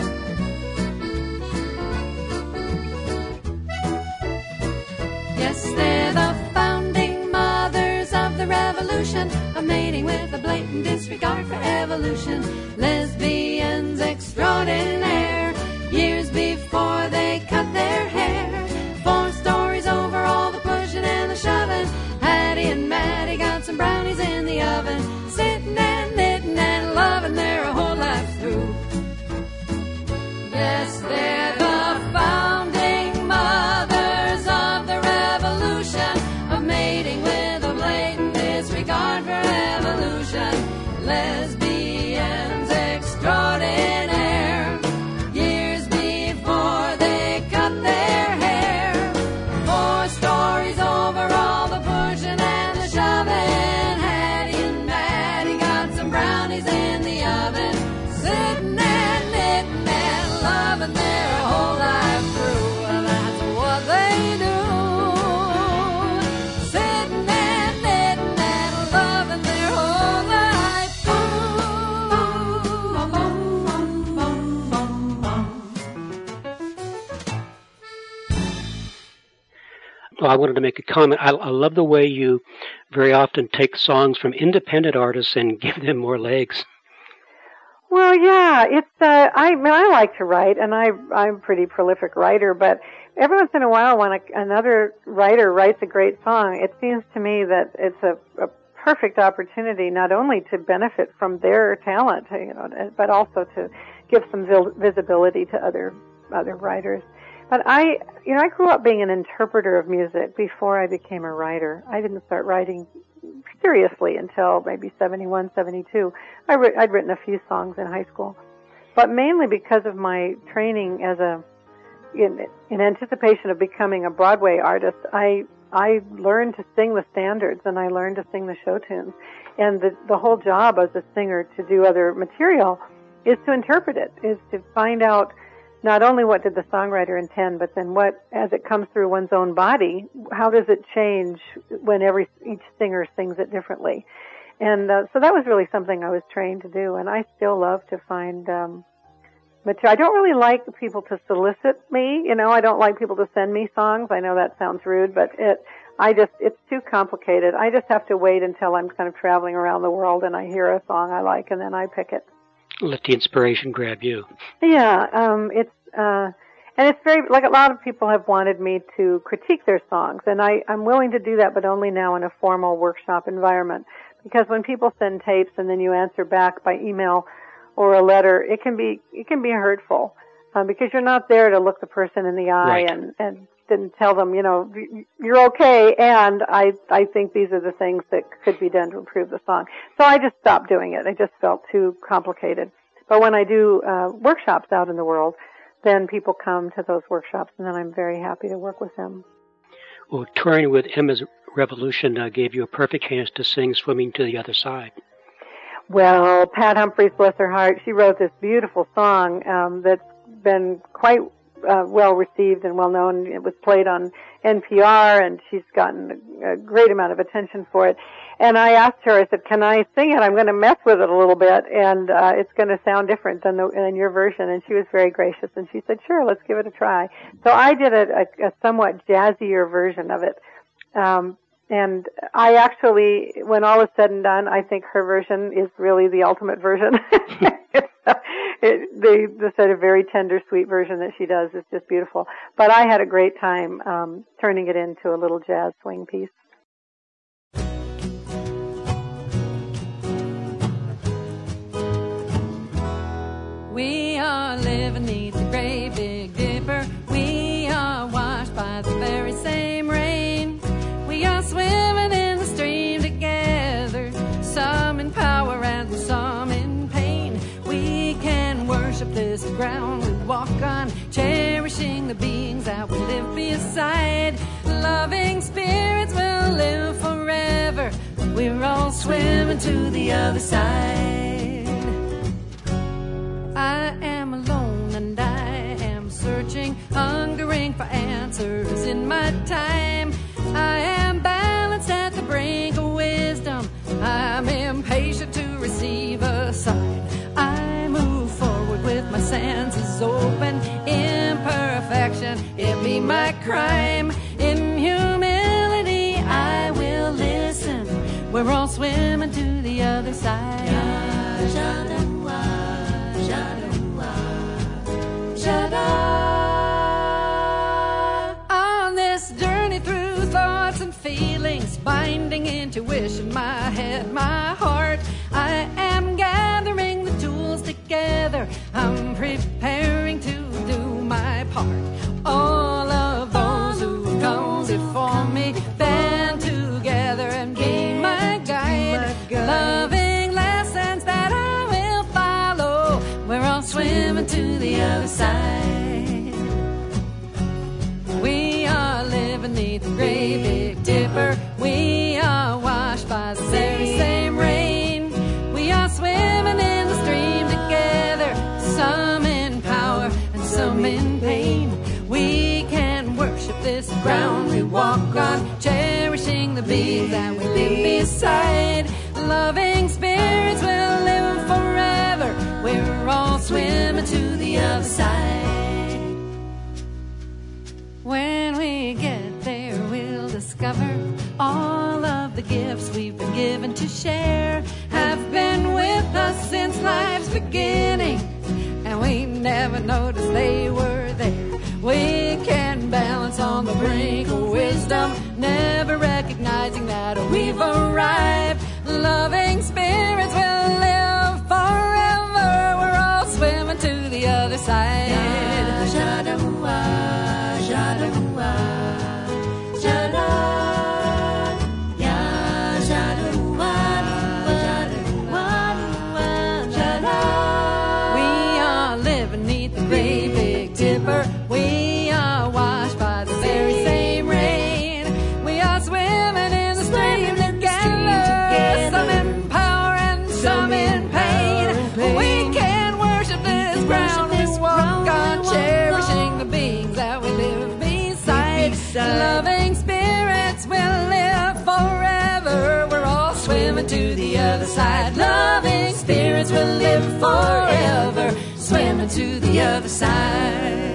Yes, with a blatant disregard for evolution. Lesbians extraordinaire, years before they cut their hair. Four stories over all the pushing and the shoving. Hattie and Mattie got some brownies in the oven, sitting and knitting and loving their whole life through. Yes, they're the founding mothers of the revolution of mating with a blatant disregard for evolution. Lesbians extraordinaire, years before they cut their hair. Four stories over all the pushing and the shoving. Hattie and Mattie got some brownies in the oven, sitting and knitting and loving their whole life through. Well, that's what they do. Sitting and knitting and loving their whole life Well, I wanted to make a comment. I, I love the way you very often take songs from independent artists and give them more legs. Well, yeah, it's. Uh, I mean, I like to write, and I I'm a pretty prolific writer. But every once in a while, when a, another writer writes a great song, it seems to me that it's a, a perfect opportunity not only to benefit from their talent, you know, but also to give some vil- visibility to other other writers. But I, you know, I grew up being an interpreter of music before I became a writer. I didn't start writing seriously until maybe seventy-one, seventy-two. I writ- I'd written a few songs in high school, but mainly because of my training as a, in, in anticipation of becoming a Broadway artist, I I learned to sing the standards and I learned to sing the show tunes. And the the whole job as a singer to do other material is to interpret it, is to find out not only what did the songwriter intend, but then what, as it comes through one's own body, how does it change when every each singer sings it differently? And uh, so that was really something I was trained to do, and I still love to find um, material. I don't really like people to solicit me, you know. I don't like people to send me songs. I know that sounds rude, but it, I just, it's too complicated. I just have to wait until I'm kind of traveling around the world and I hear a song I like, and then I pick it. Let the inspiration grab you. Yeah, um, it's uh, and it's very, like, a lot of people have wanted me to critique their songs, and I, I'm willing to do that, but only now in a formal workshop environment. Because when people send tapes and then you answer back by email or a letter, it can be it can be hurtful um, because you're not there to look the person in the eye right. and and then tell them, you know, you're okay, and I I think these are the things that could be done to improve the song. So I just stopped doing it. It just felt too complicated. But when I do uh, workshops out in the world, then people come to those workshops, and then I'm very happy to work with them. Well, touring with Emma's Revolution uh, gave you a perfect chance to sing Swimming to the Other Side. Well, Pat Humphries, bless her heart, she wrote this beautiful song um, that's been quite uh, well received and well known. It was played on N P R, and she's gotten a, a great amount of attention for it. And I asked her, I said, can I sing it? I'm going to mess with it a little bit, and uh, it's going to sound different than, the, than your version. And she was very gracious, and she said, sure, let's give it a try. So I did a, a, a somewhat jazzier version of it. Um, and I actually, when all is said and done, I think her version is really the ultimate version. it, the, the sort of very tender, sweet version that she does is just beautiful. But I had a great time um, turning it into a little jazz swing piece. We are living neath the great Big Dipper. We are washed by the very same rain. We are swimming in the stream together, some in power and some in pain. We can worship this ground we walk on, cherishing the beings that we live beside. Loving spirits will live forever. We're all swimming to the other side. I am alone and I am searching, hungering for answers in my time. I am balanced at the brink of wisdom. I'm impatient to receive a sign. I move forward with my senses open. Imperfection, it be my crime. In humility, I will listen. We're all swimming to the other On this journey through thoughts and feelings, binding intuition, my head, my heart, I am gathering the tools together. I'm preparing to do my part. All of those who come before me band together and be my guide. Loving lessons that I will follow. We're all swimming to the other side. We are living neath the great Big Dipper. We are washed by the very same rain. We are swimming in the stream together, some in power and some in pain. We can worship this ground we walk on, cherishing the beings that we live beside. Loving spirits will live forever. We're all swimming to the other side. When we get there, we'll discover all of the gifts we've been given to share have been with us since life's beginning, and we never noticed they were there. We can balance on the brink of wisdom, never recognizing that we've arrived. Loving spirits will live forever. We're all swimming to the other side. Jada-hoo-ah, jada-hoo-ah, jada, yeah, jada-hoo-ah, jada-hoo-ah, jada. We are living neath the great Big Dipper. We are washed by the very same rain. We are swimming in the stream together, some in power and some in pain. We can worship this ground we walk on, cherishing the beings that we live beside. Loving spirits will live forever. We're all swimming to the other side. Loving spirits will live forever, swimming to the other side.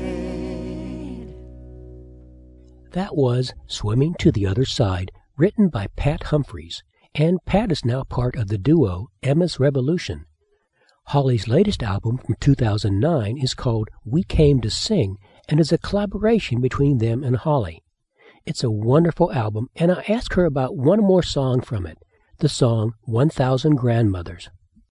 That was Swimming to the Other Side, written by Pat Humphries, and Pat is now part of the duo Emma's Revolution. Holly's latest album from two thousand nine is called We Came to Sing and is a collaboration between them and Holly. It's a wonderful album, and I asked her about one more song from it, the song one thousand Grandmothers.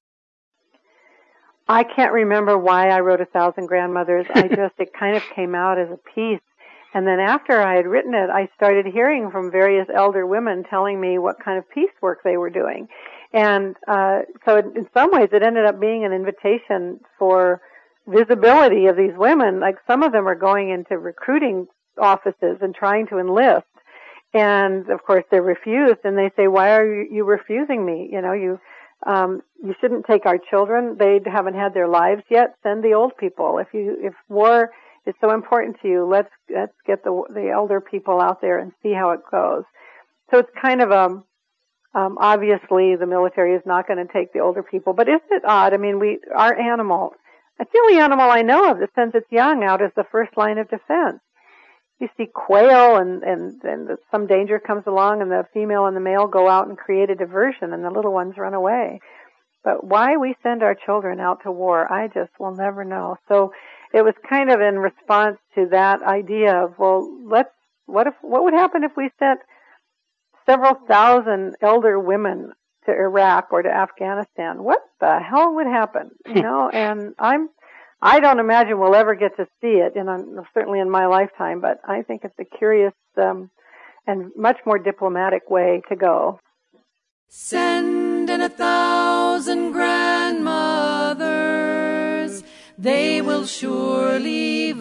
I can't remember why I wrote A Thousand Grandmothers. I just, it kind of came out as a piece. And then after I had written it, I started hearing from various elder women telling me what kind of piecework they were doing. And uh, so it, in some ways it ended up being an invitation for visibility of these women. Like some of them are going into recruiting offices and trying to enlist. And of course they're refused, and they say, why are you, you refusing me? You know, you um, you shouldn't take our children. They haven't had their lives yet. Send the old people. If you if war is so important to you, let's let's get the the elder people out there and see how it goes. So it's kind of a um, obviously the military is not going to take the older people, but isn't it odd? I mean, we our animal. It's the only animal I know of that sends its young out as the first line of defense. You see quail, and, and, and some danger comes along, and the female and the male go out and create a diversion, and the little ones run away. But why we send our children out to war, I just will never know. So it was kind of in response to that idea of, well, let's what if what would happen if we sent several thousand elder women to Iraq or to Afghanistan? What the hell would happen? You know, and I'm. I don't imagine we'll ever get to see it, in a, certainly in my lifetime, but I think it's a curious um, and much more diplomatic way to go. Send in a thousand grandmothers, they will surely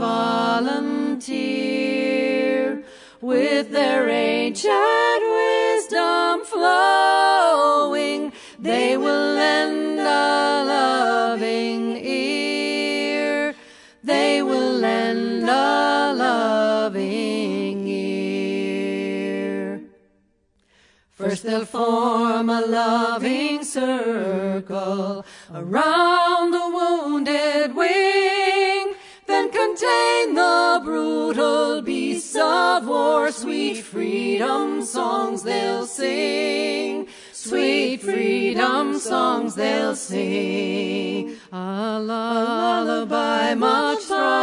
volunteer, with their ancient wisdom flowing, they will lend a loving ear. They will lend a loving ear. First they'll form a loving circle around the wounded wing, then contain the brutal beasts of war. Sweet freedom songs they'll sing, sweet freedom songs they'll sing, a lullaby much stronger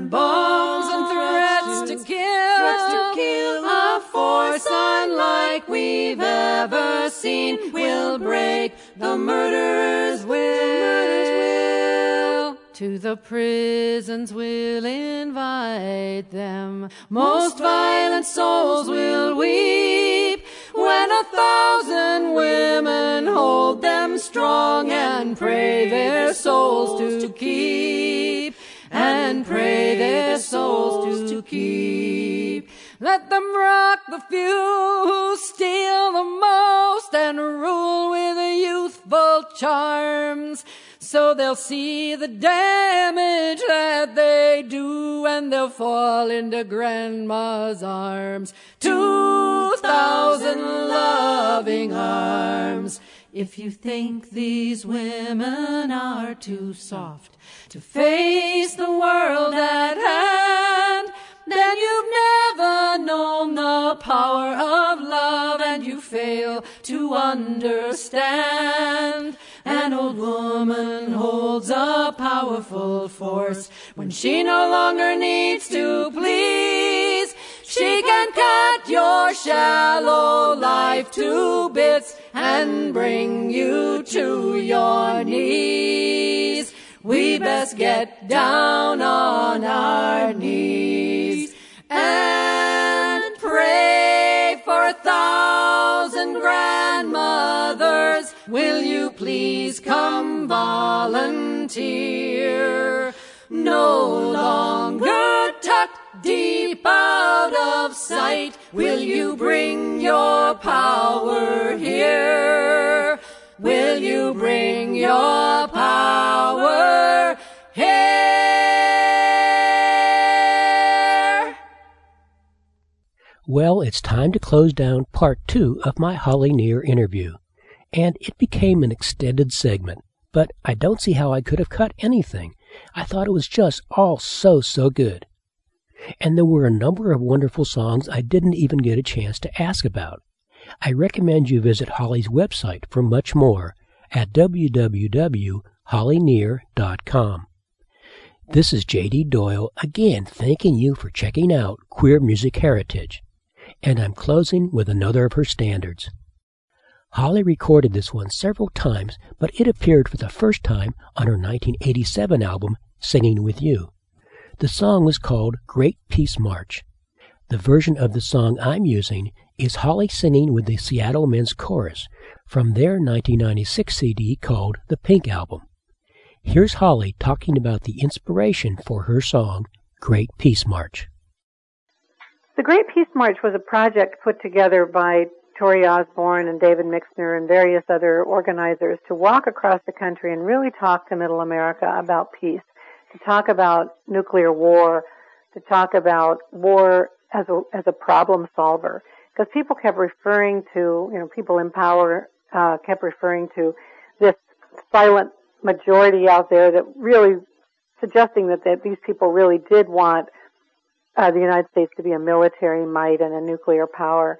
bombs and threats to kill, threats to kill. A force unlike we've ever seen will break the murderer's will. To the prisons we'll invite them. Most violent souls will weep when a thousand women hold them strong and pray their souls to keep, and pray their souls to keep. Let them rock the few who steal the most and rule with youthful charms. So they'll see the damage that they do, and they'll fall into Grandma's arms. Two thousand loving arms. If you think these women are too soft to face the world at hand, then you've never known the power of love, and you fail to understand. An old woman holds a powerful force when she no longer needs to please. She can cut your shallow life to bits and bring you to your knees. We best get down on our knees and pray for a thousand grandmothers. Will you please come volunteer? No longer tucked deep out of sight, will you bring your power here? Will you bring your power here? Well, it's time to close down part two of my Holly Near interview. And it became an extended segment, but I don't see how I could have cut anything. I thought it was just all so, so good. And there were a number of wonderful songs I didn't even get a chance to ask about. I recommend you visit Holly's website for much more at w w w dot holly near dot com. This is J D Doyle again thanking you for checking out Queer Music Heritage. And I'm closing with another of her standards. Holly recorded this one several times, but it appeared for the first time on her nineteen eighty-seven album, Singing With You. The song was called Great Peace March. The version of the song I'm using is Holly singing with the Seattle Men's Chorus from their nineteen ninety-six C D called The Pink Album. Here's Holly talking about the inspiration for her song, Great Peace March. The Great Peace March was a project put together by Tori Osborne and David Mixner and various other organizers to walk across the country and really talk to Middle America about peace, to talk about nuclear war, to talk about war as a, as a problem solver. Because people kept referring to, you know, people in power uh, kept referring to this silent majority out there that really suggesting that, that these people really did want uh, the United States to be a military might and a nuclear power.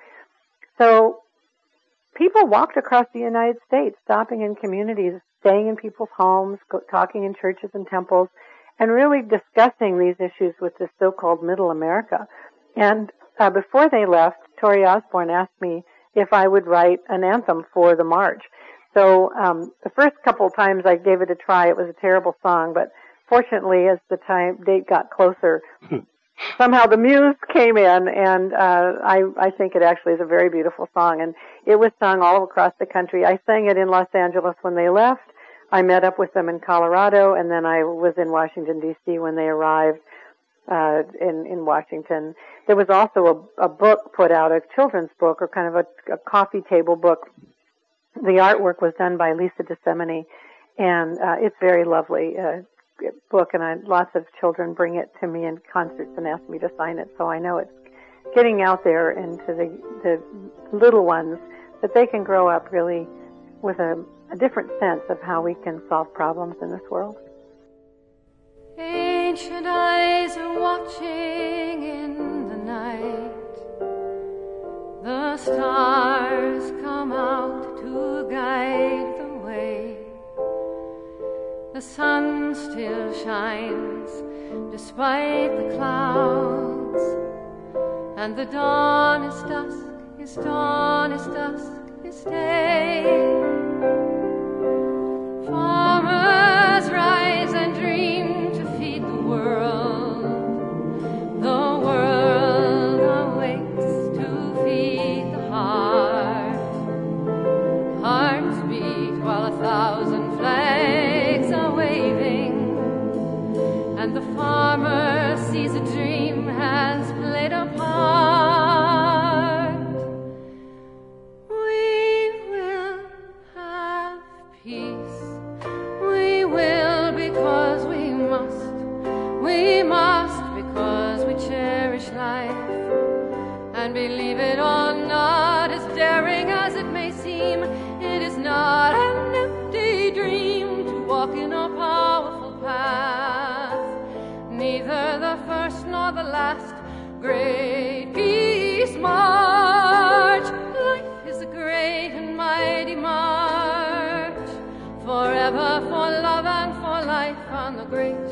So people walked across the United States, stopping in communities, staying in people's homes, go, talking in churches and temples, and really discussing these issues with this so-called Middle America. And uh, before they left, Tori Osborne asked me if I would write an anthem for the march. So um, the first couple of times I gave it a try, it was a terrible song, but fortunately, as the time date got closer, somehow the muse came in, and uh, I, I think it actually is a very beautiful song. And it was sung all across the country. I sang it in Los Angeles when they left. I met up with them in Colorado, and then I was in Washington, D C when they arrived uh, in, in Washington. There was also a, a book put out, a children's book, or kind of a, a coffee table book. The artwork was done by Lisa DeSemene, and uh, it's very lovely. Uh, book, and I, lots of children bring it to me in concerts and ask me to sign it, so I know it's getting out there into the, the little ones, that they can grow up really with a, a different sense of how we can solve problems in this world. Ancient eyes are watching in the night. The stars come out to guide the way. The sun still shines despite the clouds, and the dawn is dusk, is dawn is dusk, is day. Farmers rise and dream to feed the world. The world awakes to feed the heart. Hearts beat while a thousand flags are waving, and the farmer sees a dream has played a part. We will have peace. We will because we must. We must because we cherish life. And believe it or not, as daring as it may seem, it is not an empty dream to walk in a powerful path. Neither the first nor the last great peace march. Life is a great and mighty march, forever for love and for life on the great